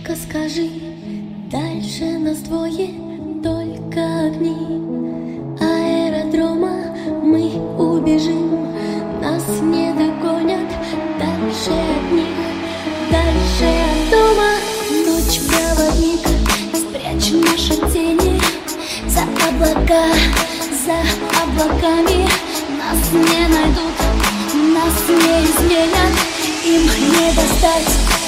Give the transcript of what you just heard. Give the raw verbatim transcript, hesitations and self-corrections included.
Только скажи, дальше нас двое, только огни аэродрома. Мы убежим, нас не догонят. Дальше от них, дальше от дома. Ночь проводник, спрячь наши тени за облака, за облаками. Нас не найдут, нас не изменят, им не достать.